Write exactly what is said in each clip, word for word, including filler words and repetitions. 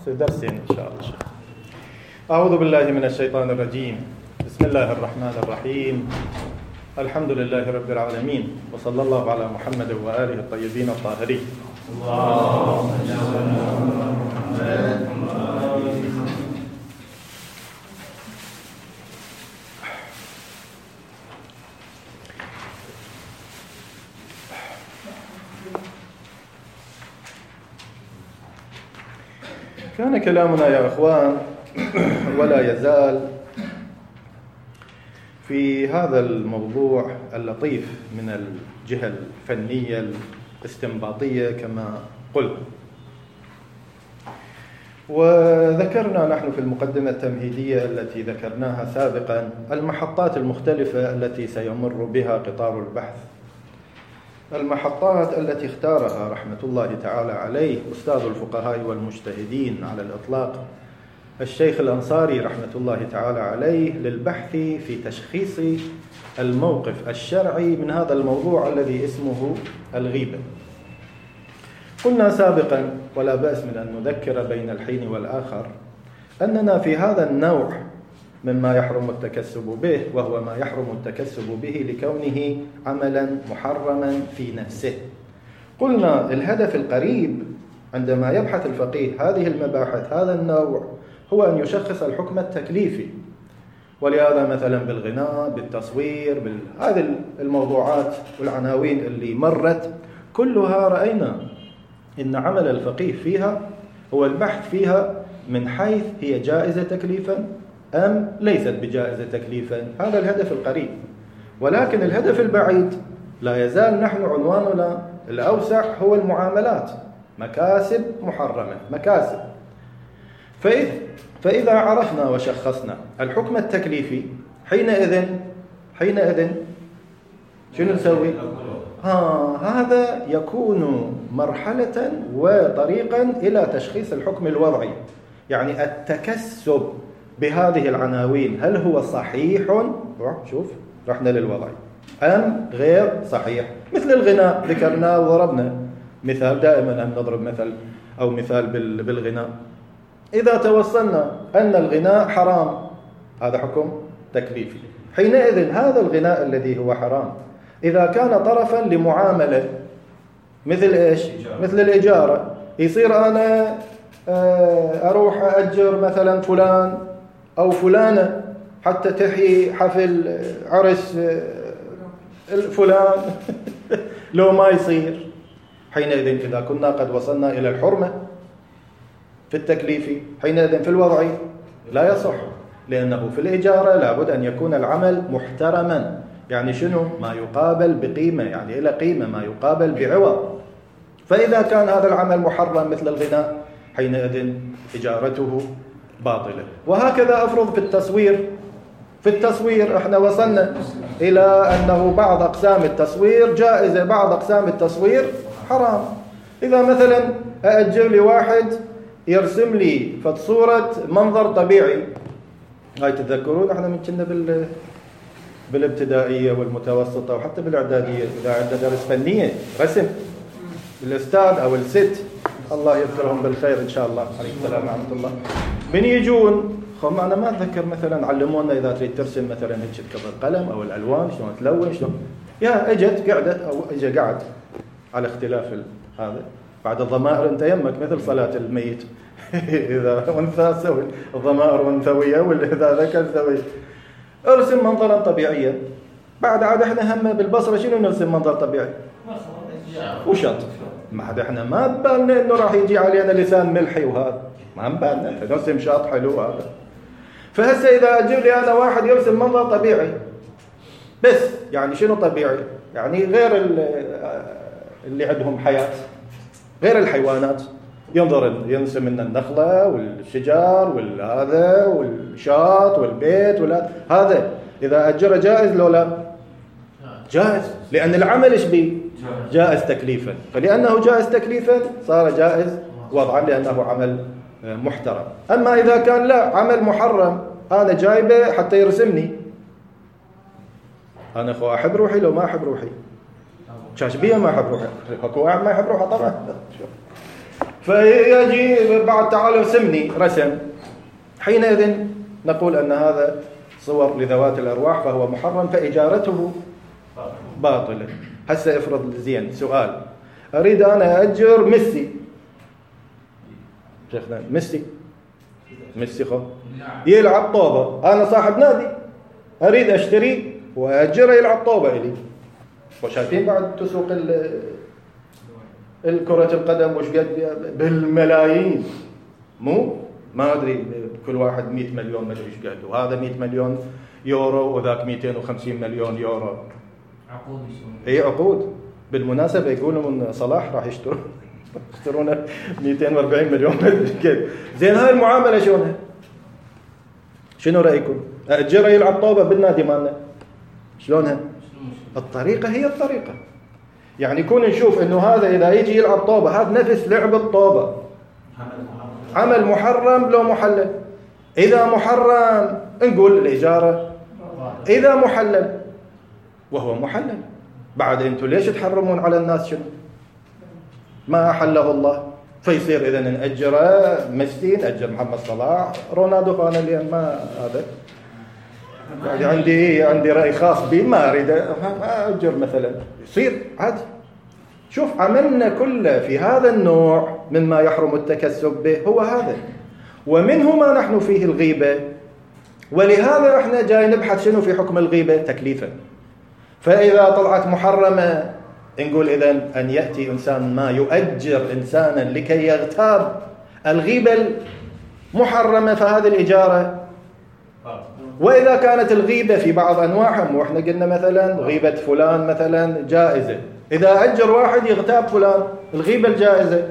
في درسين إن شاء الله. أعوذ بالله من الشيطان الرجيم. بسم الله الرحمن الرحيم. الحمد لله رب العالمين، وصلى الله على محمد وآله الطيبين الطاهرين. اللهم صل على محمد. كان كلامنا يا أخوان ولا يزال في هذا الموضوع اللطيف من الجهة الفنية الاستنباطية كما قلت. وذكرنا نحن في المقدمة التمهيدية التي ذكرناها سابقا المحطات المختلفة التي سيمر بها قطار البحث، المحطات التي اختارها رحمة الله تعالى عليه أستاذ الفقهاء والمجتهدين على الإطلاق الشيخ الأنصاري رحمة الله تعالى عليه للبحث في تشخيص الموقف الشرعي من هذا الموضوع الذي اسمه الغيبة. قلنا سابقا ولا بأس من أن نذكر بين الحين والآخر أننا في هذا النوع مما يحرم التكسب به، وهو ما يحرم التكسب به لكونه عملا محرما في نفسه. قلنا الهدف القريب عندما يبحث الفقيه هذه المباحث هذا النوع هو أن يشخص الحكم التكليفي، ولهذا مثلا بالغناء بالتصوير بهذه الموضوعات والعناوين اللي مرت كلها رأينا إن عمل الفقيه فيها هو البحث فيها من حيث هي جائزة تكليفا أم ليست بجائزة تكليفا. هذا الهدف القريب. ولكن الهدف البعيد لا يزال نحن عنواننا الأوسع هو المعاملات، مكاسب محرمة، مكاسب. فإذ فإذا عرفنا وشخصنا الحكم التكليفي حينئذ حينئذ شنو نسوي؟ ها هذا يكون مرحلة وطريقا إلى تشخيص الحكم الوضعي، يعني التكسب بهذه العناوين هل هو صحيح؟ شوف رحنا للوضعي أم غير صحيح. مثل الغناء ذكرنا وضربنا مثال، دائما أن نضرب مثل أو مثال بالغناء. إذا توصلنا أن الغناء حرام هذا حكم تكليفي. حينئذ هذا الغناء الذي هو حرام إذا كان طرفا لمعاملة مثل إيش؟ مثل الإجارة، يصير أنا أروح أجر مثلا فلان أو فلانة حتى تحيي حفل عرس فلان لو ما يصير. حينئذ إذا كنا قد وصلنا إلى الحرمة في التكليف حينئذ في الوضعي لا يصح، لأنه في الإجارة لابد أن يكون العمل محترما، يعني شنو؟ ما يقابل بقيمة، يعني إلى قيمة، ما يقابل بعوض. فإذا كان هذا العمل محرم مثل الغناء حينئذ إجارته باطلة. وهكذا أفرض في التصوير. في التصوير احنا وصلنا إلى أنه بعض أقسام التصوير جائزة، بعض أقسام التصوير حرام. إذا مثلا أأجر لي واحد يرسم لي فصورة منظر طبيعي، هاي تتذكرون احنا من كنا بال بالابتدائية والمتوسطة وحتى بالإعدادية إذا عندنا درس فنية رسم، الأستاذ أو الست الله يذكرهم بالخير إن شاء الله عليكم السلام ورحمة الله من يجون خم أنا ما أتذكر مثلا علمونا إذا تريد ترسم مثلا هيك القلم أو الألوان شلون تلون شلون، يا أجت قعدت أو أجا قعد على اختلاف هذا. بعد الضمائر أنت يمك مثل صلاة الميت إذا أنثى سوي الضمائر أنثوية وإذا ذكر سوي ارسم منظرا طبيعيا. بعد عاد احنا هم بالبصرة شنو نرسم منظر طبيعي؟ وشط. ما عاد احنا ما بالنا انه راح يجي علينا لسان ملحي وهذا ما بالنا نرسم شاط حلو هذا. فهسه اذا اجيب لي انا واحد يرسم منظر طبيعي بس، يعني شنو طبيعي؟ يعني غير اللي عندهم حياة، غير الحيوانات، ينظر ينسم لنا النخلة والشجر والهذا والشاط والبيت ولا هذا. إذا أجره جائز لو لا؟ جائز، لأن العمل إيش بيه؟ جائز تكليفا. فلأنه جائز تكليفا صار جائز وضعا لأنه عمل محترم. أما إذا كان لا عمل محرم أنا جايبه حتى يرسمني، أنا أخو أحب روحي لو ما أحب روحي شاشبية ما أحب روحي، أكو واحد ما يحب روحه طبعا. فيجي بعد تعالى سمني رسم، حينئذ نقول أن هذا صور لذوات الأرواح فهو محرم، فإجارته باطلة. هسه افرض زين سؤال، أريد أنا أأجر ميسي، شيخنا ميسي ميسي خو يلعب طوبة، أنا صاحب نادي أريد أشتري وأأجره يلعب طوبة إلي. وشايفين بعد تسوق الكرة القدم وش قد بالملايين، مو ما أدري كل واحد مئة مليون ما أدري إيش قد، وهذا مئة مليون يورو وذاك مئتين وخمسين مليون يورو. عقود هي عقود. بالمناسبة يقولوا من صلاح راح يشترون يشترونه مئتين وأربعين مليون ما أدري كيف. زين هاي المعاملة شلونها؟ شنو رأيكم؟ أأجره يلعب طوبة بالنادي مالنا، شلونها؟ الطريقة هي الطريقة. يعني يكون نشوف إنه هذا إذا يجي يلعب طوبة هذا نفس لعب الطوبة، عمل محرم لو محلل. إذا محرم نقول الإجارة، إذا محلل وهو محلل بعد أنتم ليش تحرمون على الناس شنو ما أحله الله؟ فيصير إذا نأجره ميسي، نأجر محمد صلاح، رونالدو، أنا لأن ما هذا يعني عندي عندي رأي خاص بي ما أريد أأجر مثلا، يصير عادي. شوف عملنا كله في هذا النوع مما يحرم التكسب به هو هذا، ومنه ما نحن فيه الغيبة. ولهذا احنا جاي نبحث شنو في حكم الغيبة تكليفا. فإذا طلعت محرمة نقول إذن أن يأتي إنسان ما يؤجر إنسانا لكي يغتاب الغيبة المحرمة فهذه الإجارة. وإذا كانت الغيبة في بعض أنواعهم، وإحنا قلنا مثلا غيبة فلان مثلا جائزة، إذا أجر واحد يغتاب فلان الغيبة الجائزة،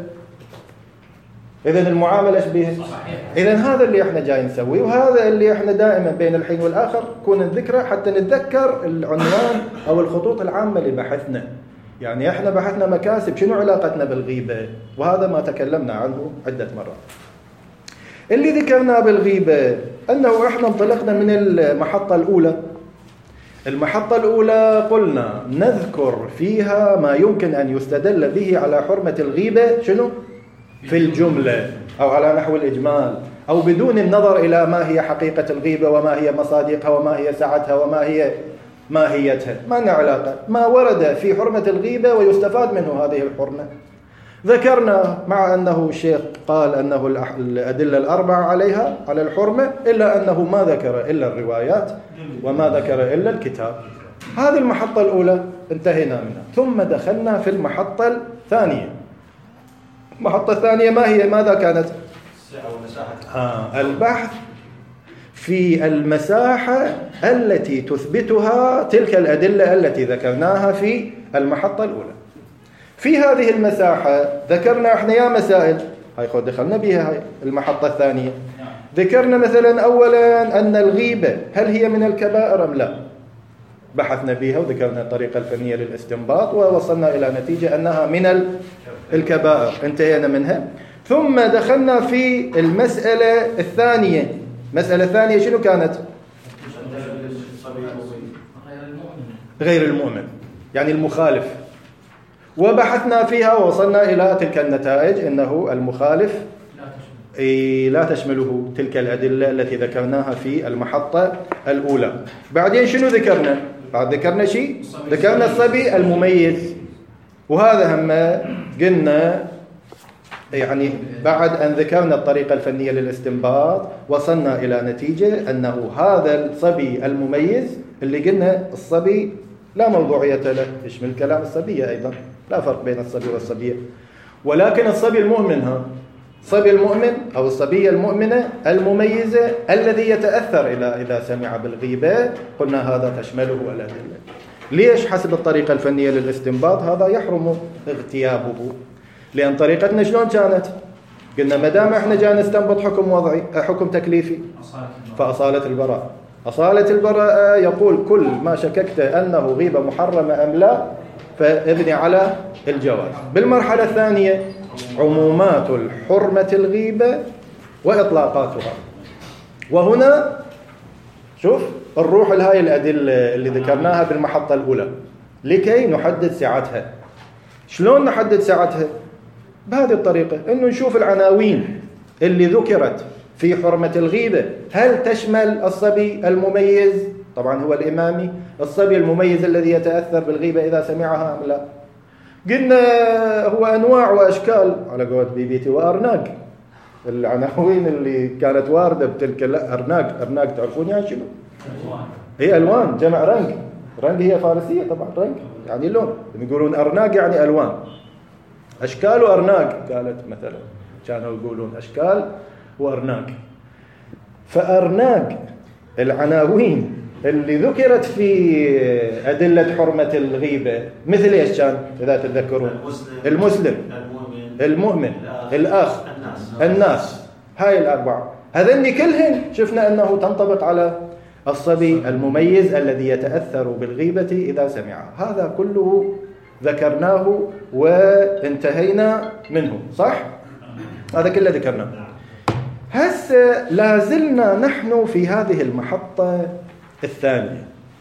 إذن المعاملة شبيهة. إذن هذا اللي إحنا جاي نسويه، وهذا اللي إحنا دائما بين الحين والآخر كون الذكرى حتى نتذكر العنوان أو الخطوط العامة لبحثنا. يعني إحنا بحثنا مكاسب، شنو علاقتنا بالغيبة؟ وهذا ما تكلمنا عنه عدة مرات. اللي ذكرنا بالغيبة أنه إحنا انطلقنا من المحطة الأولى. المحطة الأولى قلنا نذكر فيها ما يمكن أن يستدل به على حرمة الغيبة شنو؟ في الجملة أو على نحو الإجمال، أو بدون النظر إلى ما هي حقيقة الغيبة وما هي مصادقها وما هي سعتها وما هي ماهيتها. ما لنا علاقة، ما ورد في حرمة الغيبة ويستفاد منه هذه الحرمة. ذكرنا مع أنه الشيخ قال أنه الأدلة الأربعة عليها على الحرمة، إلا أنه ما ذكر إلا الروايات وما ذكر إلا الكتاب. هذه المحطة الأولى انتهينا منها، ثم دخلنا في المحطة الثانية. المحطة الثانية ما هي؟ ماذا كانت؟ آه البحث في المساحة التي تثبتها تلك الأدلة التي ذكرناها في المحطة الأولى. في هذه المساحة ذكرنا احنا يا مسائل، هاي خود دخلنا بها هاي المحطة الثانية. ذكرنا مثلا أولا أن الغيبة هل هي من الكبائر أم لا؟ بحثنا بها وذكرنا الطريقة الفنية للاستنباط ووصلنا إلى نتيجة أنها من الكبائر، انتهينا منها. ثم دخلنا في المسألة الثانية. المسألة الثانية شنو كانت؟ غير المؤمن، يعني المخالف. وبحثنا فيها ووصلنا إلى تلك النتائج أنه المخالف لا تشمله تلك الأدلة التي ذكرناها في المحطة الأولى. بعدين شنو ذكرنا؟ بعد ذكرنا شيء، ذكرنا الصبي المميز، وهذا هم قلنا يعني بعد أن ذكرنا الطريقة الفنية للاستنباط وصلنا إلى نتيجة أنه هذا الصبي المميز اللي قلنا الصبي لا موضوعية له، يشمل كلام الصبية أيضا، لا فرق بين الصبي والصبية، ولكن الصبي المؤمن ها الصبي المؤمن أو الصبية المؤمنة المميزة الذي يتأثر إلى إذا سمع بالغيبة، قلنا هذا تشمله الأدلة. ليش؟ حسب الطريقة الفنية للاستنباط هذا يحرم اغتيابه، لأن طريقتنا شلون كانت؟ قلنا ما دام احنا جاي نستنبط حكم وضعي حكم تكليفي فأصالة البراءة. أصالة البراءة يقول كل ما شككت أنه غيبة محرمة أم لا فابني على الجواز. بالمرحلة الثانية عمومات الحرمة الغيبة وإطلاقاتها. وهنا شوف الروح لهاي الأدلة اللي ذكرناها بالمحطة الأولى لكي نحدد سعتها. شلون نحدد سعتها؟ بهذه الطريقة، إنه نشوف العناوين اللي ذكرت في حرمة الغيبة هل تشمل الصبي المميز، طبعا هو الإمامي، الصبي المميز الذي يتأثر بالغيبة إذا سمعها أم لا. قلنا هو أنواع وأشكال على قولة بيبيتي وأرناق، العناوين اللي كانت واردة بتلك الأرناق. أرناق تعرفون يعني شنو؟ هي ألوان، جمع رنج. رنج هي فارسية طبعا، رنج يعني لون، يقولون أرناق يعني ألوان. أشكال وأرناق قالت مثلا، كانوا يقولون أشكال وأرناق. فأرناق العناوين اللي ذكرت في أدلة حرمة الغيبة مثل إيش كان إذا تتذكرون؟ المسلم، المؤمن، الأخ، الناس. هاي الأربعة، هذني كلهن شفنا أنه تنطبق على الصبي المميز الذي يتأثر بالغيبة إذا سمعها. هذا كله ذكرناه وانتهينا منه، صح؟ هذا كله ذكرناه. هسه لازلنا نحن في هذه المحطة الثانية.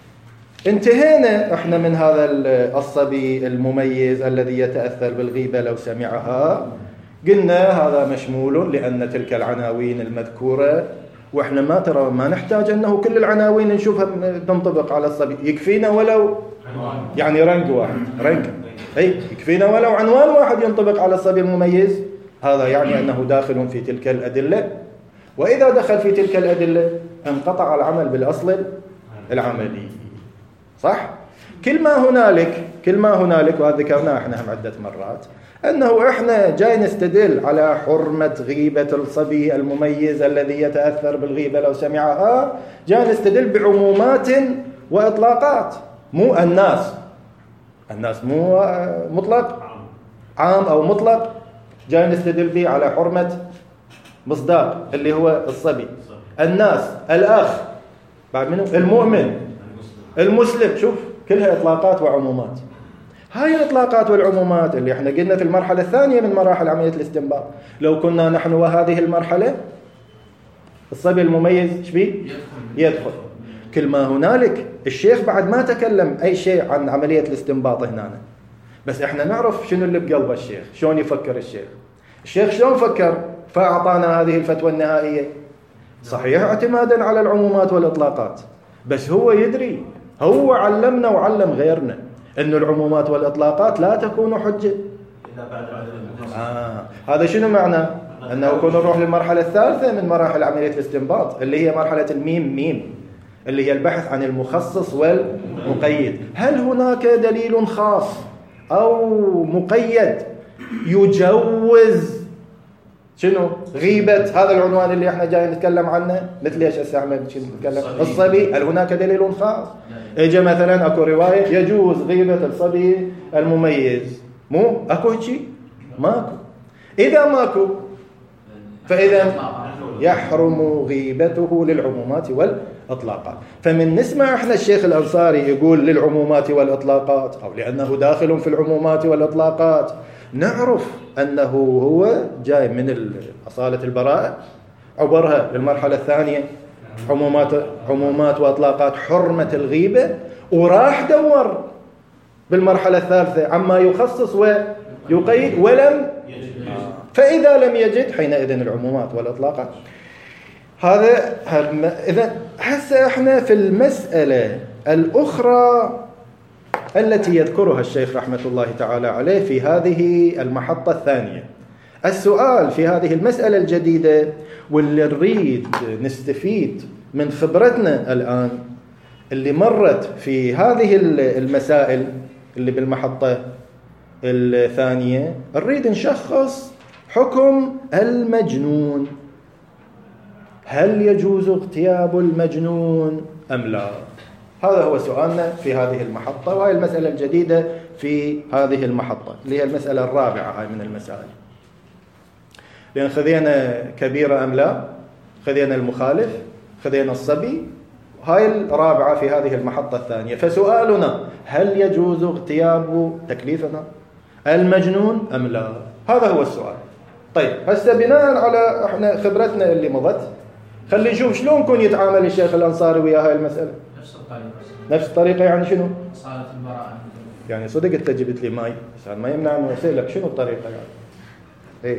انتهينا احنا من هذا الصبي المميز الذي يتأثر بالغيبة لو سمعها. قلنا هذا مشمول لأن تلك العناوين المذكورة، واحنا ما ترى ما نحتاج انه كل العناوين نشوفها تنطبق على الصبي، يكفينا ولو يعني رنج واحد، رنج اي يكفينا ولو عنوان واحد ينطبق على الصبي المميز. هذا يعني انه داخل في تلك الأدلة، واذا دخل في تلك الأدلة انقطع العمل بالاصل العملي، صح؟ كل ما هنالك كل ما هنالك وهذا ذكرناه احنا هم عدة مرات، أنه إحنا جاي نستدل على حرمة غيبة الصبي المميز الذي يتأثر بالغيبة لو سمعها، جاي نستدل بعمومات وإطلاقات، مو الناس. الناس مو مطلق، عام أو مطلق، جاي نستدل به على حرمة مصداق اللي هو الصبي، الناس، الأخ، بعد منه المؤمن، المسلم. شوف كلها إطلاقات وعمومات. هاي الإطلاقات والعمومات اللي احنا قلنا في المرحلة الثانية من مراحل عملية الاستنباط، لو كنا نحن وهذه المرحلة الصبي المميز شبيه؟ يدخل. كل ما هنالك الشيخ بعد ما تكلم أي شيء عن عملية الاستنباط هنا، بس احنا نعرف شنو اللي بقلب الشيخ، شلون يفكر الشيخ. الشيخ شلون فكر فأعطانا هذه الفتوى النهائية؟ صحيح اعتمادا على العمومات والإطلاقات، بس هو يدري، هو علمنا وعلم غيرنا أن العمومات والإطلاقات لا تكون حجة. آه. هذا شنو معنى؟ أنه يكون نروح للمرحلة الثالثة من مراحل عملية الاستنباط اللي هي مرحلة الميم ميم، اللي هي البحث عن المخصص والمقيد. هل هناك دليل خاص أو مقيد يجوز شنو؟ غيبة هذا العنوان اللي احنا جاي نتكلم عنه؟ مثل ايش هسه احنا نتكلم؟ الصبي. هل هناك دليل خاص؟ اجى مثلا اكو رواية يجوز غيبة الصبي المميز، مو اكو شيء؟ ماكو. اذا ماكو فاذا يحرم غيبته للعمومات والاطلاقات. فمن نسمع احنا الشيخ الأنصاري يقول للعمومات والاطلاقات، او لانه داخل في العمومات والاطلاقات، نعرف أنه هو جاي من أصالة البراءة، عبرها للمرحلة الثانية عمومات عمومات وأطلاقات حرمة الغيبة، وراح دور بالمرحلة الثالثة عما يخصص ويقيد ولم يجد. فإذا لم يجد حينئذ العمومات والأطلاقات. هذا إذا هسه احنا في المسألة الأخرى التي يذكرها الشيخ رحمة الله تعالى عليه في هذه المحطة الثانية. السؤال في هذه المسألة الجديدة واللي نريد نستفيد من خبرتنا الآن اللي مرت في هذه المسائل اللي بالمحطة الثانية، نريد نشخص حكم المجنون. هل يجوز اغتياب المجنون أم لا؟ هذا هو سؤالنا في هذه المحطة، وهي المسألة الجديدة في هذه المحطة اللي هي المسألة الرابعة هاي من المسائل. لأن خذينا كبيرة أم لا، خذينا المخالف، خذينا الصبي، هاي الرابعة في هذه المحطة الثانية. فسؤالنا هل يجوز اغتياب تكليفنا المجنون أم لا؟ هذا هو السؤال. طيب هسه بناء على احنا خبرتنا اللي مضت، خلي نشوف شلون كون يتعامل الشيخ الأنصاري ويا هاي المسألة. نفس الطريقة. نفس الطريقة يعني شنو؟ صالة البراءة. يعني صدق انت جبت لي ماي، بس ما يمنع انه اسالك شنو الطريقة يعني. ايه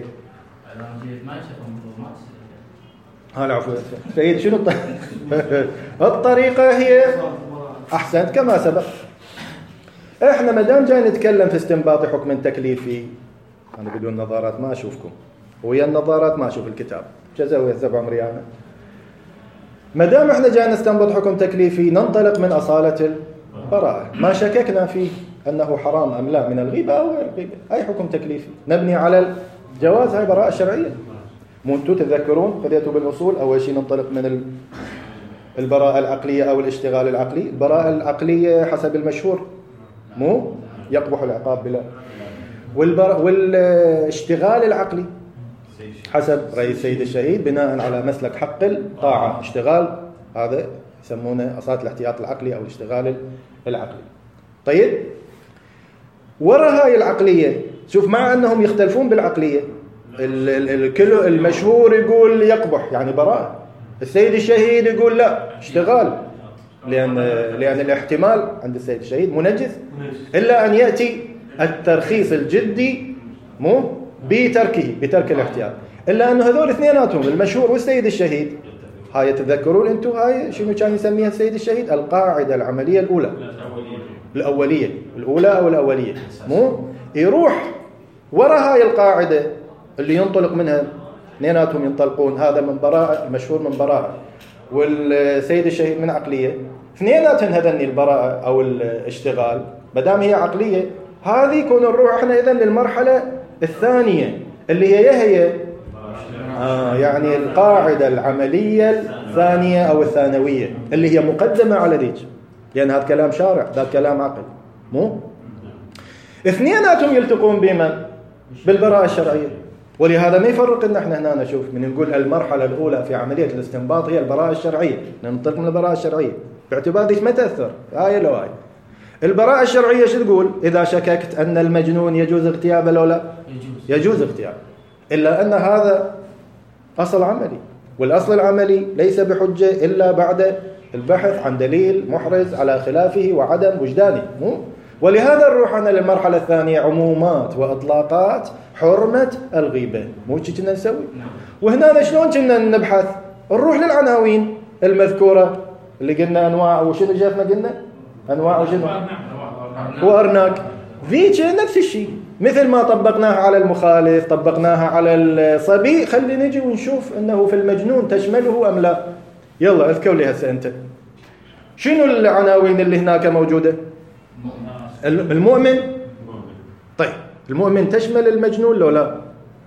ها العفو سيد. شنو الطريقة؟ هي أحسنت كما سبق. احنا ما دام جاي نتكلم في استنباط حكم تكليفي، انا بدون نظارات ما اشوفكم، ويا النظارات ما اشوف الكتاب، جزاوي السبع مريانه. ما دام احنا جاي نستنبط حكم تكليفي ننطلق من اصاله البراءه، ما شككنا فيه انه حرام ام لا من الغيبه او غير الغيبه، اي حكم تكليفي نبني على الجواز، هاي براءه شرعيه. مو انتم تتذكرون خذيتوا بالاصول اول شيء ننطلق من البراءه العقليه او الاشتغال العقلي. البراءه العقليه حسب المشهور مو يقبح العقاب بلا، والبر... والاشتغال العقلي حسب رأي السيد الشهيد بناء على مسلك حق الطاعة. اشتغال هذا يسمونه أصالة الاحتياط العقلي أو الاشتغال العقلي. طيب وراء هاي العقلية شوف، مع أنهم يختلفون بالعقلية، الكل المشهور يقول يقبح يعني براءة، السيد الشهيد يقول لا اشتغال، لأن لأن الاحتمال عند السيد الشهيد منجز، إلا أن يأتي الترخيص الجدي مو بتركه بترك الاحتياط. إلا أنه هذول اثنيناتهم المشهور والسيد الشهيد، هاي تتذكرون أنتم هاي شنو كان يسميها السيد الشهيد؟ القاعدة العملية الأولى الأولية الأولى أو الأولية، مو يروح وراء هاي القاعدة اللي ينطلق منها اثنيناتهم ينطلقون، هذا من براءة المشهور من براءة والسيد الشهيد من عقلية، اثنيناتهم هذني البراءة أو الاشتغال. مدام هي عقلية هذه يكون نروح احنا إذن للمرحلة الثانية اللي هي هي آه يعني القاعدة العملية الثانية أو الثانوية اللي هي مقدمة على ذيك، لأن هذا كلام شارع، هذا كلام عقل، مو اثنيناتهم يلتقون بمن؟ بالبراءة الشرعية. ولهذا ما يفرق ان احنا هنا نشوف من نقول المرحلة الأولى في عملية الاستنباط هي البراءة الشرعية، ننطلق من البراءة الشرعية باعتبار ذيك ما تأثر آية لو آية. البراءة الشرعية شو تقول؟ إذا شككت أن المجنون يجوز اغتيابه لو لا يجوز, يجوز اغتيابه، إلا أن هذا أصل عملي، والأصل العملي ليس بحجة إلا بعد البحث عن دليل محرز على خلافه وعدم وجدانه، مو؟ ولهذا نروح أنا للمرحلة الثانية عمومات وإطلاقات حرمة الغيبة، مو شي كنا نسوي. وهنا شلون كنا نبحث؟ نروح للعناوين المذكورة اللي قلنا أنواع، وشنو جافنا قلنا أنواع وشنو وأرناك، ذيك نفس الشيء، مثل ما طبقناها على المخالف طبقناها على الصبي، خلي نجي ونشوف أنه في المجنون تشمله أم لا. يلا اذكر لي هسه أنت شنو العناوين اللي هناك موجودة؟ المؤمن. طيب المؤمن تشمل المجنون لو لا؟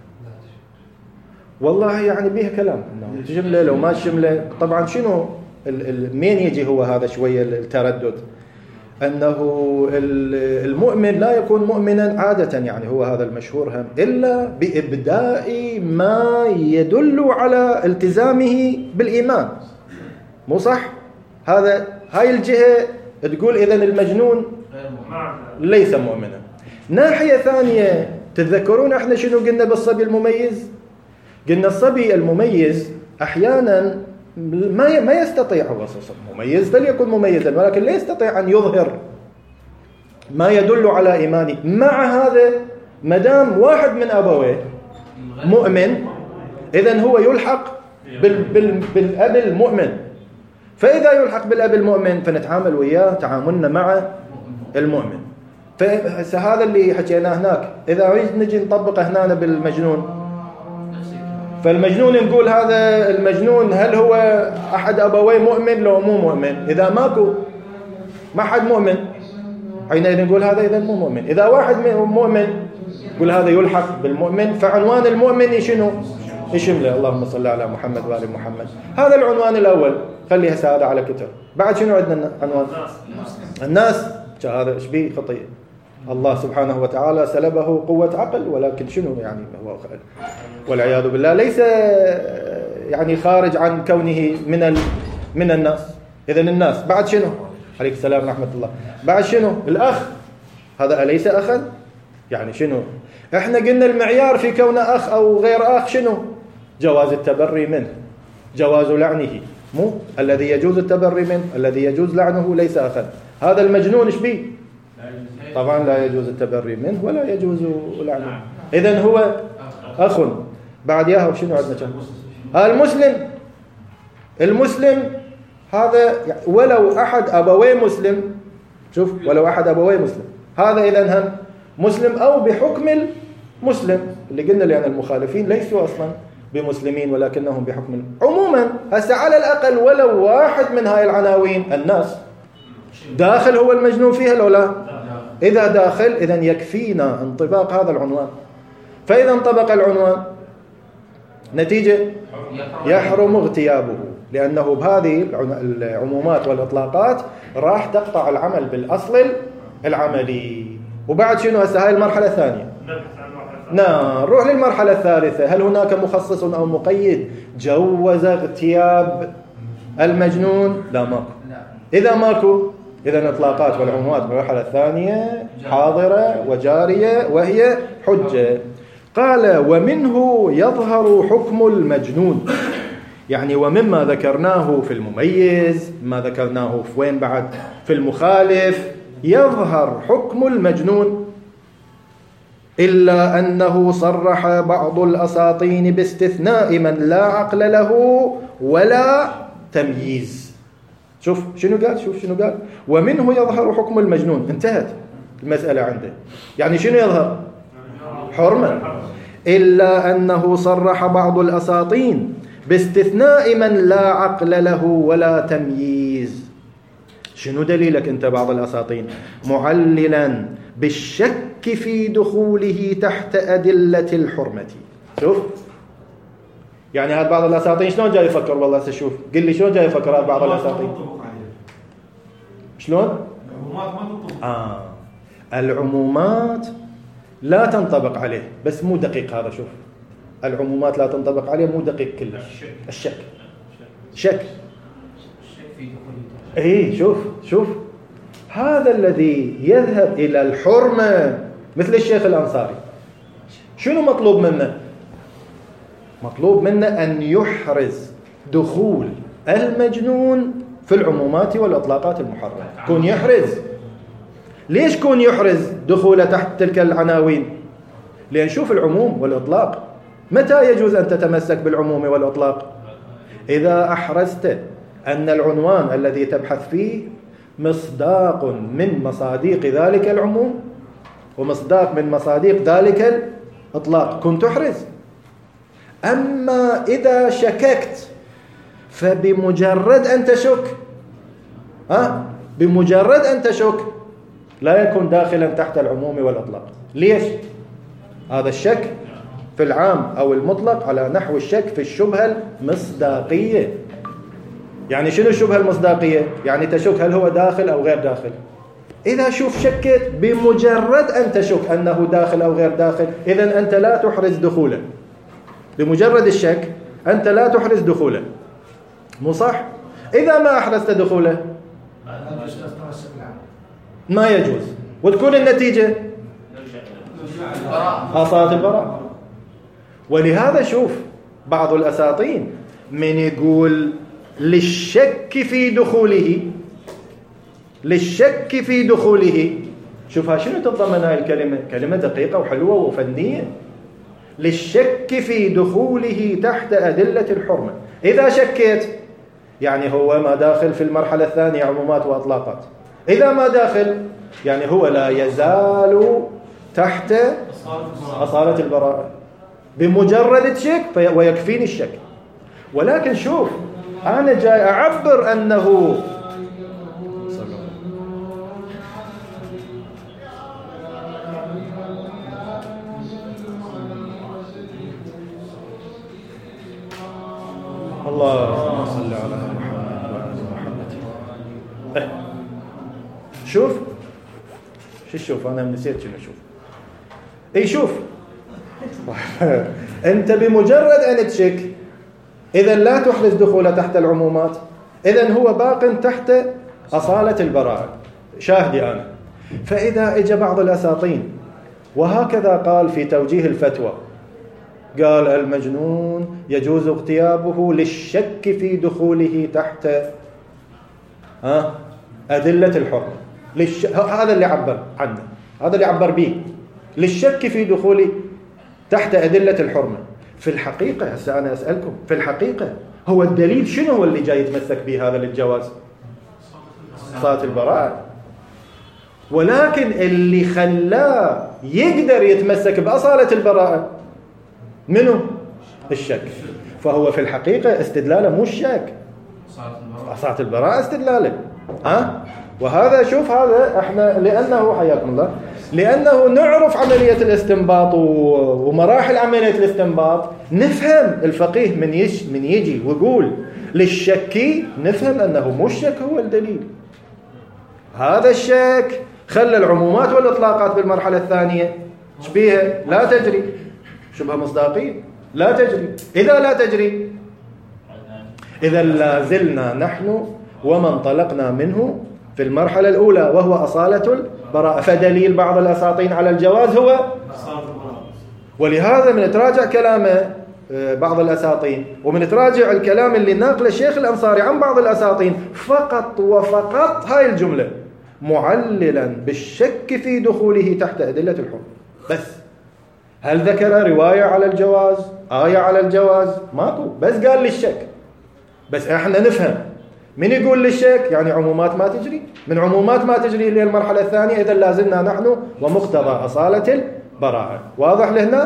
والله يعني بيها كلام انه تشمله لو ما تشمله. طبعا شنو مين يجي هو هذا شويه التردد، انه المؤمن لا يكون مؤمنا عاده، يعني هو هذا المشهور هم الا بابداء ما يدل على التزامه بالايمان، مو صح؟ هذا هاي الجهه تقول اذا المجنون ليس مؤمنا. ناحية ثانية تتذكرون احنا شنو قلنا بالصبي المميز؟ قلنا الصبي المميز احيانا ما ما يستطيع، هو مميز فليكن مميزا، ولكن لا يستطيع ان يظهر ما يدل على ايمانه. مع هذا مدام واحد من ابويه مؤمن اذا هو يلحق بال بال بالاب المؤمن، فاذا يلحق بالاب المؤمن فنتعامل وياه تعاملنا مع المؤمن. فهذا اللي حكيناه هناك. إذا نجي نطبقه هنا بالمجنون، فالمجنون نقول هذا المجنون هل هو أحد أبويه مؤمن لو مو مؤمن؟ إذا ماكو ما حد مؤمن حينئذ نقول هذا إذا مو مؤمن. إذا واحد مؤمن نقول هذا يلحق بالمؤمن، فعنوان المؤمن شنو؟ يشمله اللهم صل على محمد وآل محمد. هذا العنوان الأول، خلي هسه هذا على كتر. بعد شنو عندنا عنوان؟ الناس. هذا ايش بيه خطيئة؟ الله سبحانه وتعالى سلبه قوة عقل، ولكن شنو يعني هو والعياذ بالله ليس يعني خارج عن كونه من ال... من الناس. إذن الناس بعد شنو؟ عليك السلام ورحمة الله. بعد شنو؟ الأخ. هذا أليس أخا؟ يعني شنو؟ احنا قلنا المعيار في كونه أخ أو غير أخ شنو؟ جواز التبري منه، جواز لعنه، مو الذي يجوز التبري منه الذي يجوز لعنه ليس أخا. هذا المجنون ايش بيه؟ طبعا لا يجوز التبري منه ولا يجوز لعنه. إذن هو أخ بعد ياها وشنو عندنا كم؟ المسلم المسلم هذا ولو أحد أبوي مسلم، شوف ولو أحد أبوي مسلم، هذا إذن هم مسلم أو بحكم المسلم اللي قلنا، لأن المخالفين ليسوا أصلا بمسلمين ولكنهم بحكم. عموما هسه على الأقل ولو واحد من هاي العناوين الناس داخل هو المجنون فيها لو لا؟ إذا داخل إذن يكفينا انطباق هذا العنوان. فإذا انطبق العنوان نتيجة يحرم اغتيابه، لأنه بهذه العمومات والإطلاقات راح تقطع العمل بالأصل العملي. وبعد شنو هسه هاي المرحلة الثانية؟ نعم، نروح للمرحلة الثالثة. هل هناك مخصص أو مقيد جوز اغتياب المجنون؟ لا ماكو. إذا ماكو إذا الإطلاقات والعمومات بالمرحلة الثانية حاضرة وجارية وهي حجة. قال ومنه يظهر حكم المجنون، يعني ومما ذكرناه في المميز ما ذكرناه في وين بعد في المخالف يظهر حكم المجنون، إلا أنه صرح بعض الأساطين باستثناء من لا عقل له ولا تمييز. شوف شنو قال، شوف شنو قال ومنه يظهر حكم المجنون، انتهت المسألة عنده. يعني شنو يظهر؟ حرمة. إلا أنه صرح بعض الأساطين باستثناء من لا عقل له ولا تمييز. شنو دليلك أنت بعض الأساطين؟ معللا بالشك في دخوله تحت أدلة الحرمة. شوف يعني هذا بعض الأساطين شلون جاي يفكر؟ والله سشوف قل لي شلون جاي يفكر هذا بعض الأساطين؟ شلون؟ العمومات ما تنطبق. آه العمومات لا تنطبق عليه، بس مو دقيق هذا. شوف العمومات لا تنطبق عليه، مو دقيق كلش. الشك شك اي شوف شوف هذا الذي يذهب إلى الحرمة مثل الشيخ الأنصاري. شنو مطلوب منه؟ مطلوب منه أن يحرز دخول المجنون في العمومات والإطلاقات المحرمة. كون يحرز. ليش كون يحرز دخوله تحت تلك العناوين؟ لأن شوف العموم والإطلاق متى يجوز أن تتمسك بالعموم والإطلاق؟ إذا أحرزت أن العنوان الذي تبحث فيه مصداق من مصاديق ذلك العموم ومصداق من مصاديق ذلك الإطلاق، كنت تحرز. أما إذا شككت فبمجرد أن تشك ها بمجرد أن تشك لا يكون داخلا تحت العموم والإطلاق. ليش؟ هذا الشك في العام أو المطلق على نحو الشك في الشبهة المصداقية. يعني شنو الشبهة المصداقية؟ يعني تشك هل هو داخل أو غير داخل. إذا شوف شكت بمجرد أن تشك أنه داخل أو غير داخل، إذن أنت لا تحرز دخوله. بمجرد الشك أنت لا تحرز دخوله، مو صح؟ إذا ما أحرزت دخوله ما يجوز، وتكون النتيجة أصالة البراءة. ولهذا شوف بعض الأساطين من يقول للشك في دخوله للشك في دخوله شوفها شنو تتضمن هاي الكلمة؟ كلمة دقيقة وحلوة وفنية. للشك في دخوله تحت أدلة الحرمة. إذا شكيت يعني هو ما داخل في المرحلة الثانية عمومات وأطلاقات. إذا ما داخل يعني هو لا يزال تحت أصالة البراءة بمجرد شك ويكفيني الشك. ولكن شوف أنا جاي أعبر أنه اللهم صل على محمد وعلى محمد. اه. شوف شو شوف أنا نسيت شنو شوف اي شوف أنت بمجرد أن تشك إذا لا تحرز دخوله تحت العمومات، إذن هو باق تحت أصالة البراءة. شاهدي أنا. فإذا اجى بعض الأساطين وهكذا قال في توجيه الفتوى، قال المجنون يجوز اغتيابه للشك في دخوله تحت ها أدلة الحرمة. للش... هذا اللي عبر عنه، هذا اللي عبر به للشك في دخوله تحت أدلة الحرمة. في الحقيقة هسه أنا أسألكم، في الحقيقة هو الدليل شنو هو اللي جاي يتمسك به هذا للجواز؟ صلاة البراءة. ولكن اللي خلاه يقدر يتمسك بأصالة البراءة منه؟ الشك. فهو في الحقيقة استدلاله مو الشك، صلاة البراءة استدلاله. ها؟ وهذا شوف هذا احنا لأنه حياكم الله لأنه نعرف عملية الاستنباط ومراحل عملية الاستنباط، نفهم الفقيه من يش من يجي ويقول للشك نفهم أنه مو الشك هو الدليل. هذا الشك خلى العمومات والإطلاقات بالمرحلة الثانية شبيها لا تجري، شبه مصداقية لا تجري. إذا لا تجري إذا لا زلنا نحن وما انطلقنا منه في المرحلة الأولى وهو أصالة البراءة. فدليل بعض الأساطين على الجواز هو، ولهذا من تراجع كلام بعض الأساطين ومن تراجع الكلام اللي ناقل الشيخ الأنصاري عن بعض الأساطين فقط وفقط هاي الجملة معللا بالشك في دخوله تحت أدلة الحكم بس. هل ذكر رواية على الجواز، آية على الجواز؟ ماكو، بس قال للشك. بس احنا نفهم من يقول للشك يعني عمومات ما تجري، من عمومات ما تجري اللي المرحلة الثانية إذا لازلنا نحن ومقتضى أصالة البراءة. واضح لهنا؟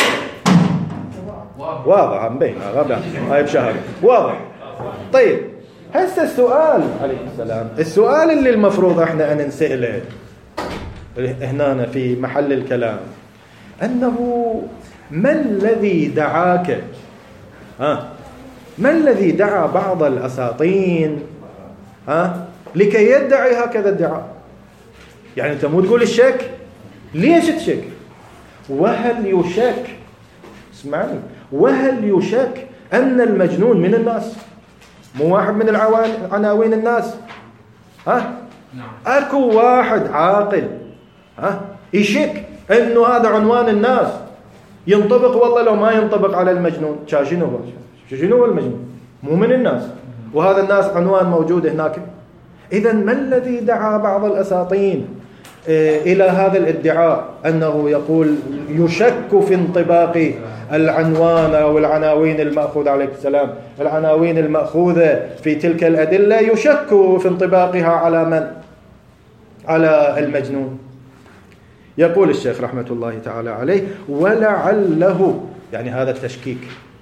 واضح مبين غبا هاي بشهر واضح. طيب هسه السؤال عليه السلام، السؤال اللي المفروض احنا أن نسأله هنا في محل الكلام أنه ما الذي دعاك ها ما الذي دعا بعض الأساطين ها لكي يدعي هكذا ادعاء؟ يعني أنت مو تقول الشك، ليش تشك؟ وهل يشك، اسمعني، وهل يشك أن المجنون من الناس؟ مو واحد من العناوين الناس؟ ها أكو واحد عاقل ها يشك أنه هذا عنوان الناس ينطبق والله لو ما ينطبق على المجنون؟ شاشنو هو شنو هو المجنون؟ مو من الناس، وهذا الناس عنوان موجود هناك. إذن ما الذي دعا بعض الأساطين إلى هذا الادعاء أنه يقول يشك في انطباق العنوان أو العناوين المأخوذة عليه السلام، العناوين المأخوذة في تلك الأدلة يشك في انطباقها على من؟ على المجنون. يقول الشيخ رحمة الله تعالى عليه ولعله، يعني هذا التشكيك،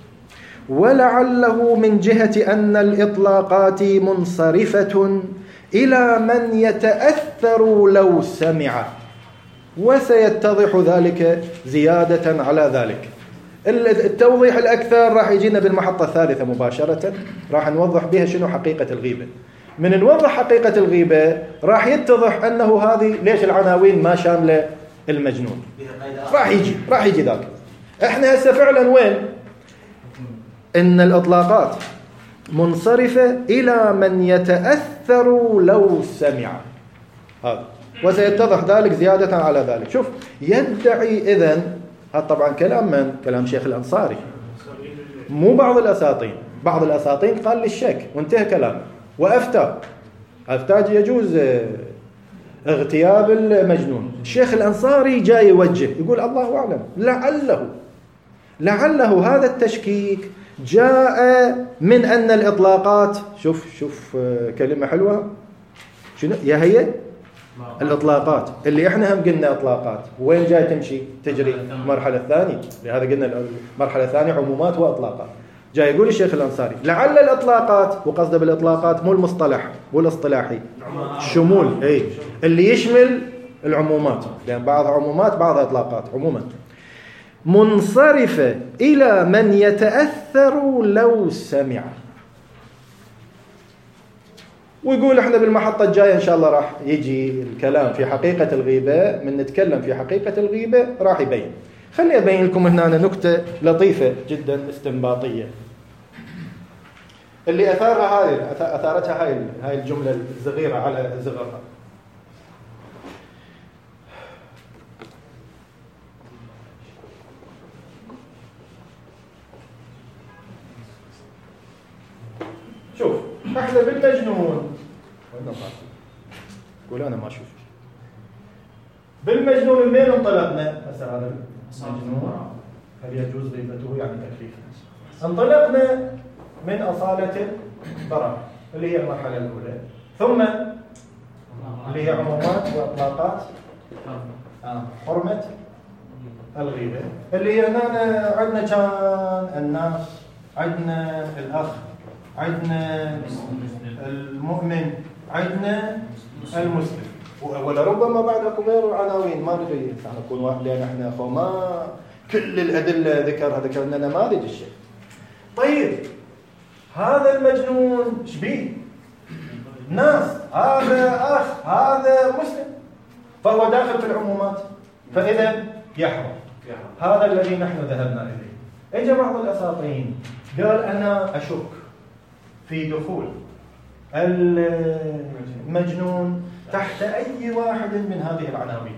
ولعله من جهة أن الإطلاقات منصرفة إلى من يتأثر لو سمع، وسيتضح ذلك زيادة على ذلك. التوضيح الأكثر راح يجينا بالمحطة الثالثة مباشرة، راح نوضح بها شنو حقيقة الغيبة. من نوضح حقيقة الغيبة راح يتضح أنه هذه ليش العناوين ما شاملة المجنون، راح يجي راح يجي ذاك. احنا هسه فعلا وين إن الإطلاقات منصرفة إلى من يتأثر لو سمع، هذا وسيتضح ذلك زيادة على ذلك. شوف يدعي إذن، هذا طبعا كلام من؟ كلام شيخ الأنصاري، مو بعض الأساطين. بعض الأساطين قال للشك وانتهى كلامه وأفتى، أفتى يجوز اغتياب المجنون. الشيخ الأنصاري جاي يوجه يقول الله أعلم، لعله لعله هذا التشكيك جاء من أن الإطلاقات، شوف شوف كلمة حلوة شنو يا هي الإطلاقات اللي إحنا هم قلنا إطلاقات وين جاي تمشي تجري المرحلة الثانية، لهذا قلنا المرحلة الثانية عمومات وإطلاقات. جاي يقول الشيخ الأنصاري لعل الإطلاقات، وقصده بالإطلاقات مو المصطلح مو الاصطلاحي، الشمول أي اللي يشمل العمومات، لأن بعض عمومات بعض إطلاقات عموما، منصرفة إلى من يتأثر لو سمع. ويقول احنا بالمحطة الجاية إن شاء الله راح يجي الكلام في حقيقة الغيبة، من نتكلم في حقيقة الغيبة راح يبين. خليني أبين لكم هنا نكتة لطيفة جدا استنباطية اللي أثارها هاي أثارتها هاي هاي الجملة الصغيرة على زغرها. شوف احنا بالمجنون وين نطلع؟ قول انا ما اشوف. بالمجنون منين انطلقنا؟ هسه هذا المجنون هل يجوز غيبته يعني تكليفا. انطلقنا من أصالة البراءة اللي هي المرحلة الأولى، ثم اللي هي عمومات وإطلاقات آه. حرمة الغيبة اللي هي أننا عندنا كان الناس، عندنا الأخ، عندنا المؤمن، عندنا المسلم، ولربما بعد أكو غير عناوين ما نريد نكون واحد لأن احنا أخو ما كل الأدلة ذكرها ذكرنا نماذج الشيء. طيب هذا المجنون شبيه ناس، هذا أخ، هذا مسلم، فهو داخل في العمومات، فإذا يحرم. هذا الذي نحن ذهبنا إليه. اجى بعض الأساطين قال أنا أشك في دخول المجنون تحت أي واحد من هذه العناوين.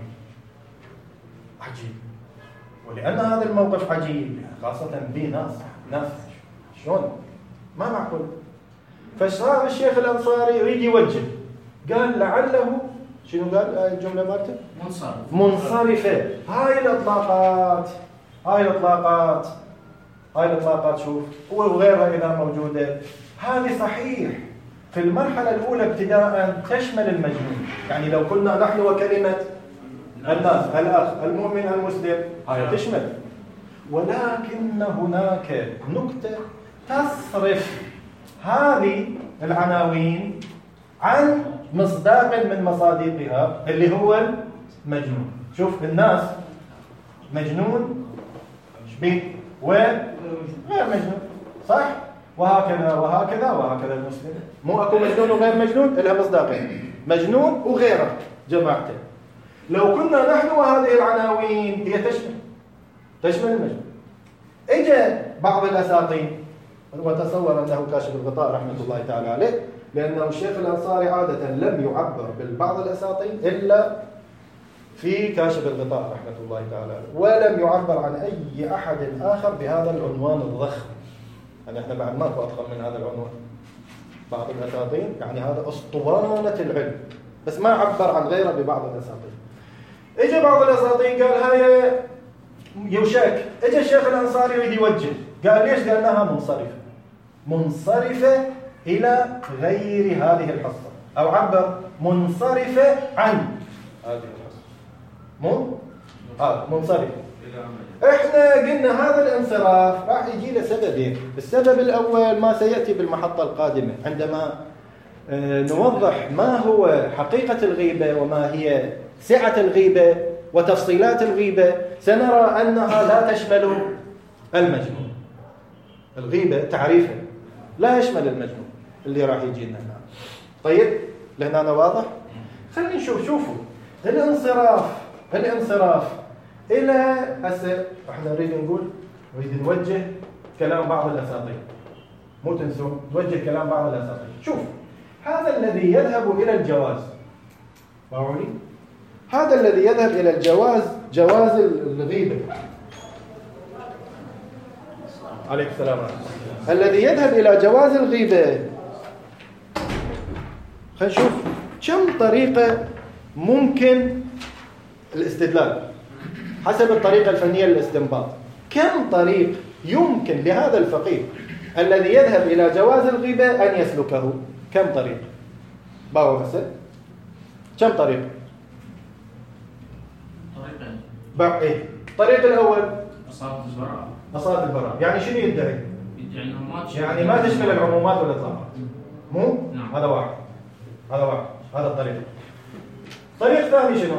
عجيب، ولأن هذا الموقف عجيب خاصة بناس ناس شلون ما معقول. فصار الشيخ الأنصاري يريد يوجه، قال لعله شنو قال الجملة مالته؟ منصرف منصرفة. هاي الإطلاقات هاي الإطلاقات هاي الإطلاقات شوف وغيرها إذا موجودة هذه صحيح في المرحلة الأولى ابتداء تشمل المجنون. يعني لو قلنا نحن وكلمة الناس الأخ المؤمن المسلم تشمل، ولكن هناك نكتة تصرف هذه العناوين عن مصداق من مصادقها اللي هو المجنون. شوف الناس مجنون شبيه وغير مجنون صح، وهكذا وهكذا وهكذا المسلم. مو اكو مجنون وغير مجنون، لها مصداقين، مجنون وغيره جماعته. لو كنا نحن وهذه العناوين هي تشمل تشمل المجنون. اجى بعض الاساطين وتصور انه كاشف الغطاء رحمه الله تعالى عليه، لانه الشيخ الانصاري عاده لم يعبر بالبعض الاساطين الا في كاشف الغطاء رحمه الله تعالى عليه، ولم يعبر عن اي احد اخر بهذا العنوان الضخم. يعني احنا بعد ماكو اضخم من هذا العنوان. بعض الاساطين يعني هذا اسطوانه العلم، بس ما عبر عن غيره ببعض الاساطين. اجى بعض الاساطين قال هاي يوشك. اجى الشيخ الانصاري يريد يوجه، قال ليش؟ لانها منصرفه منصرفه الى غير هذه الحصه، او عبر منصرفه عن هذه الحصه. مو اه منصرفه. احنا قلنا هذا الانصراف راح يجي له سببين. السبب الاول ما سياتي بالمحطه القادمه عندما نوضح ما هو حقيقه الغيبه وما هي سعه الغيبه وتفصيلات الغيبه، سنرى انها لا تشمل المجنون. الغيبه تعريفها لا يشمل المجنون اللي راح يجي لنا هنا. طيب لهنا واضح؟ خلينا نشوف. شوفوا الانصراف الانصراف الى هسه احنا نريد نقول نريد نوجه كلام بعض الاساطين، مو تنسوا نوجه كلام بعض الاساطين. شوف هذا الذي يذهب الى الجواز، باعوني هذا الذي يذهب الى الجواز، جواز الغيبه. عليك السلام عليكم. الذي يذهب الى جواز الغيبه، خلينا نشوف كم طريقه ممكن الاستدلال حسب الطريقة الفنية للاستنباط. كم طريق يمكن لهذا الفقيه الذي يذهب إلى جواز الغيبة أن يسلكه؟ كم طريق؟ باو هسه كم طريق؟ طريقين. بع إيه؟ الطريق الأول أصالة البراءة. أصالة البراءة، يعني شنو يدعي؟ يدعي أنه ما تشمل يعني ما تشمل العمومات والإطلاقات. مو؟ نعم. هذا واحد. هذا واحد. هذا الطريق. طريق ثاني شنو؟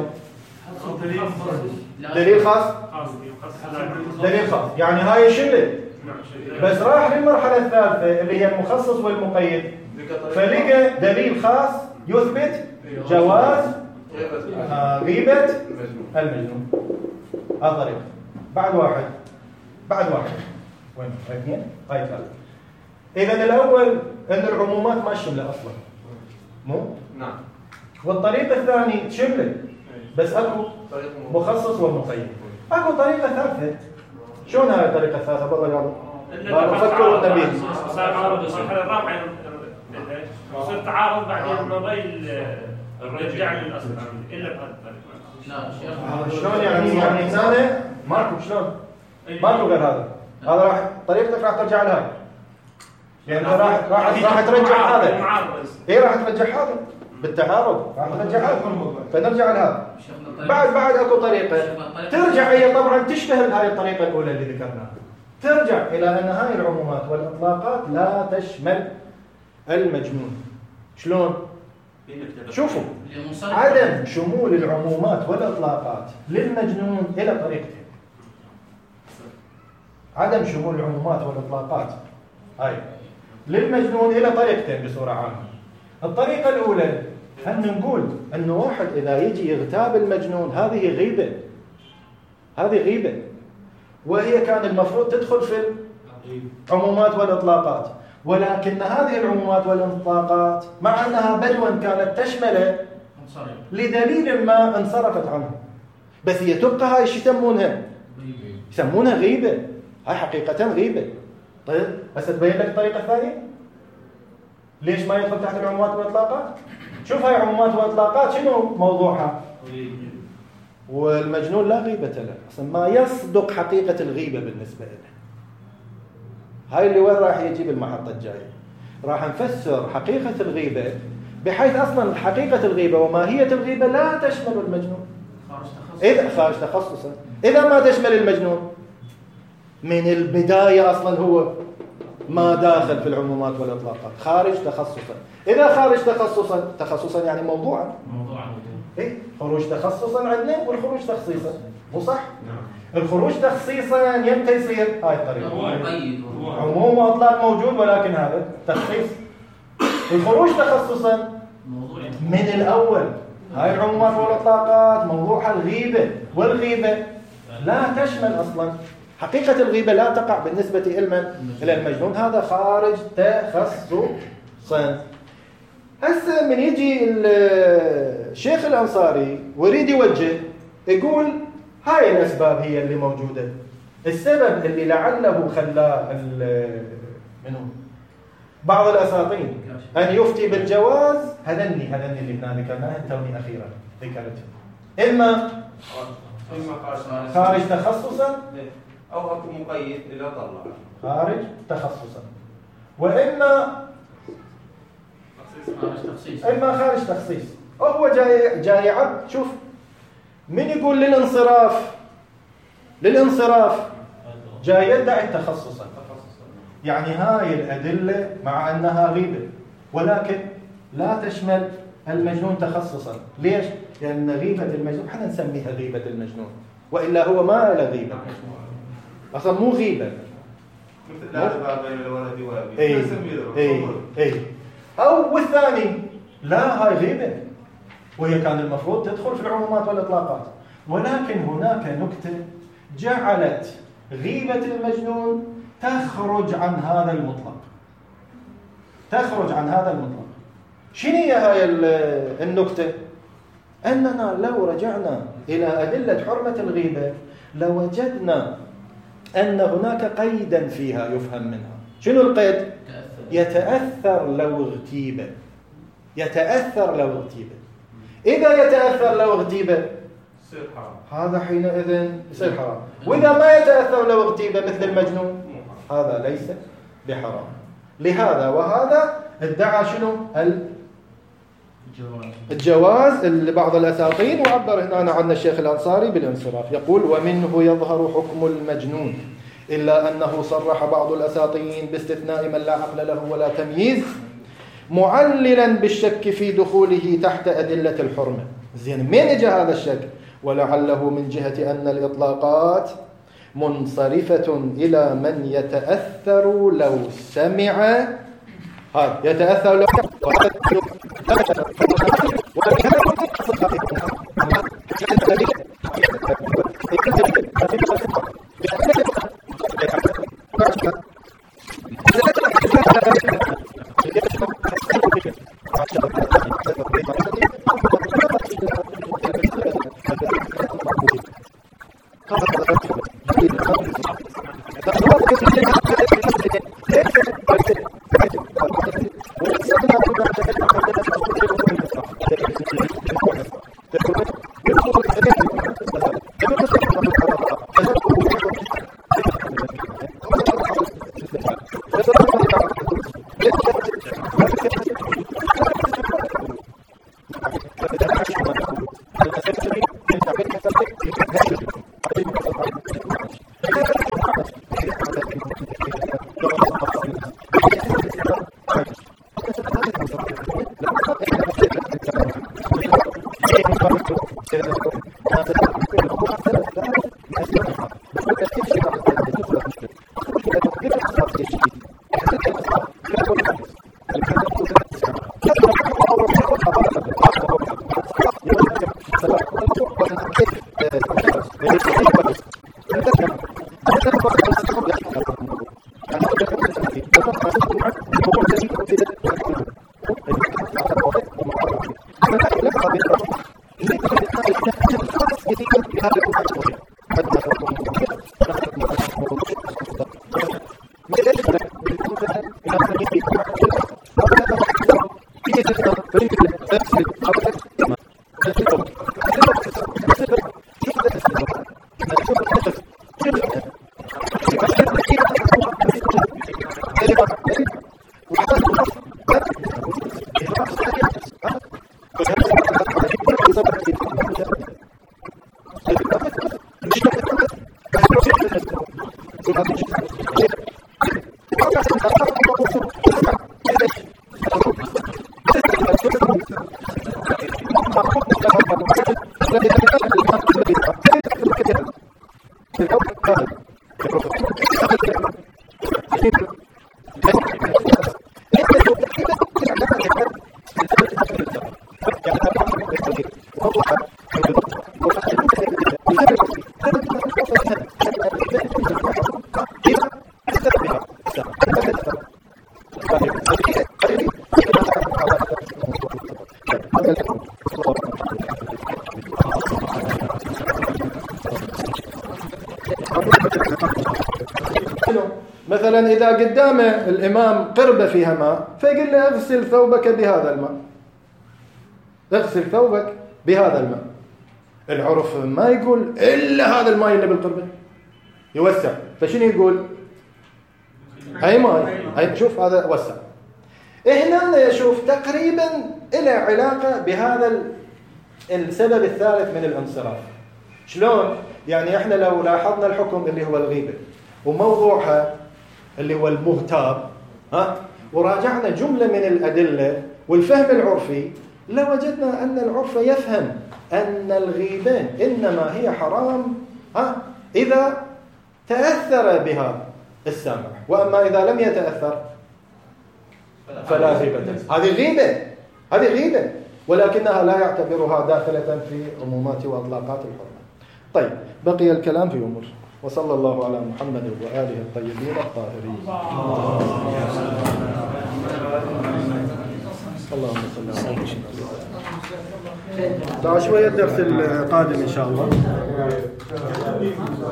دليل خاص. دليل خاص يعني هاي شلت، بس راح للمرحلة الثالثة اللي هي المخصص والمقيد، فلقى دليل خاص يثبت جواز غيبة المجنون. هذا طريق. بعد واحد بعد واحد وين؟ هاي اثنين هاي ثلاثة. إذا الأول أن العمومات ما تشمله أصلا، مو؟ نعم. والطريق الثاني تشمله بس أكو مخصص ومقيد. أكو طريقة ثالثة. شلون هاي الطريقة الثالثة؟ بالله يعلم. ما فكروا النبي. صار تعارض المرحلة الرابعة يصير تعارض بعدين نضيل الرجع للأصل إلا بهذا الطريقة. لا شيخ. شلون يعني؟ يعني إنسانة ماكو شلون؟ ما تقول هذا هذا راح طريقتك راح ترجع لهاي يعني انت راح راح راح ترجع هذا اي راح ترجع هذا بالتعارض راح ترجع هذا فنرجع لهذا بعد بعد اكو طريقه ترجع هي طبعا تشبه هاي الطريقه الاولى اللي ذكرناها ترجع الى ان هاي العمومات والاطلاقات لا تشمل المجنون. شلون؟ شوفوا عدم شمول العمومات والاطلاقات للمجنون الى طريقتين. عدم شمول العمومات والاطلاقات هاي للمجنون الى طريقتين بصوره عامه. الطريقه الاولى ان نقول انه واحد اذا يجي يغتاب المجنون هذه غيبه هذه غيبه وهي كان المفروض تدخل في العمومات والاطلاقات ولكن هذه العمومات والاطلاقات مع انها بدوا كانت تشمله لدليل ما انصرفت عنه بس هي تبقى هاي ايش يسمونها؟ يسمونها غيبه. هاي حقيقه غيبه. طيب بس تبين لك الطريقه الثانيه ليش ما يدخل تحت العمومات والاطلاقات. شوف هاي عمومات واطلاقات شنو موضوعها والمجنون لا غيبه له اصلا ما يصدق حقيقه الغيبه بالنسبه له. هاي اللي وين راح يجيب المحطه الجايه راح نفسر حقيقه الغيبه بحيث اصلا حقيقه الغيبه وماهيه الغيبه لا تشمل المجنون اذا خارج تخصصا. اذا ما تشمل المجنون من البدايه اصلا هو ما داخل في العمومات والاطلاقات خارج تخصصا. اذا خارج تخصصا تخصصا يعني موضوعا موضوعا ايه خروج تخصصا عندنا والخروج تخصيصا مو صح؟ نعم. الخروج تخصيصا يمتى يصير هاي الطريقه عموم واطلاق موجود ولكن هذا تخصيص. الخروج تخصصا من الاول هاي العمومات والاطلاقات موضوعها الغيبه والغيبه لا تشمل اصلا حقيقه الغيبه لا تقع بالنسبه الى الى المجنون هذا خارج تخصصا. هسه من يجي الشيخ الأنصاري ويريد يوجه يقول هاي الأسباب هي اللي موجودة. السبب اللي لعله خلاه منه بعض الأساطين أن يفتي بالجواز هذني هذني اللي هنا ذكرناه التوني أخيرا ذكرته إما خارج تخصصا أو أكو مقيد إذا طلع خارج تخصصا وإما إما خارج تخصيص. هو جاي جاي عبد شوف من يقول للانصراف للانصراف جاي يدعي التخصصا يعني هاي الأدلة مع أنها غيبة ولكن لا تشمل المجنون تخصصا. ليش؟ لأن غيبة المجنون احنا نسميها غيبة المجنون وإلا هو ما له غيبة أصلا مو غيبة مثل لا تبع بين الولد وأبيه اي اي اي أو والثاني لا هاي غيبة وهي كان المفروض تدخل في العمومات والإطلاقات ولكن هناك نكتة جعلت غيبة المجنون تخرج عن هذا المطلق تخرج عن هذا المطلق. شنو هي هاي النكتة؟ أننا لو رجعنا إلى أدلة حرمة الغيبة لوجدنا أن هناك قيدا فيها يفهم منها. شنو القيد؟ يتأثر لو اغتيب يتأثر لو اغتيب. إذا يتأثر لو اغتيب يصير حرام هذا حينئذ يصير حرام وإذا ما يتأثر لو اغتيب مثل المجنون هذا ليس بحرام. لهذا وهذا ادعى شنو الجواز لبعض الأساطين وعبر هنا عن الشيخ الأنصاري بالانصراف يقول ومنه يظهر حكم المجنون إلا أنه صرح بعض الأساطين باستثناء من لا عقل له ولا تمييز معللا بالشك في دخوله تحت أدلة الحرمة. زين من اجى هذا الشك؟ ولعله من جهة أن الإطلاقات منصرفة إلى من يتأثر لو سمع هذا يتأثر لو مثلا إذا قدامه الإمام قربة فيها ماء فيقول له اغسل ثوبك بهذا الماء، اغسل ثوبك بهذا الماء. العرف ما يقول إلا هذا الماء اللي بالقربة، يوسع. فشنو يقول؟ أي ماء، أي شوف هذا وسع. هنا يشوف تقريبا إلى علاقة بهذا السبب الثالث من الانصراف. شلون؟ يعني احنا لو لاحظنا الحكم اللي هو الغيبة وموضوعها اللي هو المغتاب، ها، وراجعنا جملة من الأدلة والفهم العرفي، لوجدنا أن العرف يفهم أن الغيبة إنما هي حرام، ها، إذا تأثر بها السامع، وأما إذا لم يتأثر فلا غيبة. هذه غيبة، هذه غيبة، ولكنها لا يعتبرها داخلة في عمومات وأطلاقات الحرمة. طيب، بقي الكلام في أمور. وصلى الله على محمد وآله الطيبين الطاهرين. اللهم صل على محمد. تعال شوية الدرس القادم إن شاء الله.